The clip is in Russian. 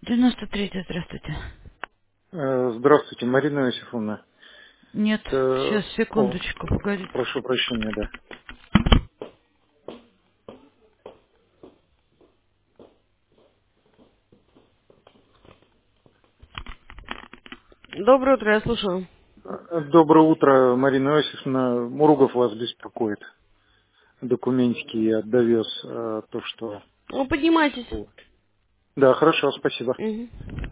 93-й, здравствуйте. Здравствуйте, Марина Иосифовна. Нет, Это... сейчас, О, секундочку, погодите. прошу прощения, да. Доброе утро, я слушаю. Доброе утро, Марина Иосифовна. Муругов вас беспокоит. Документики я довез, то, что... Ну, поднимайтесь. Да, хорошо, спасибо. Мгм.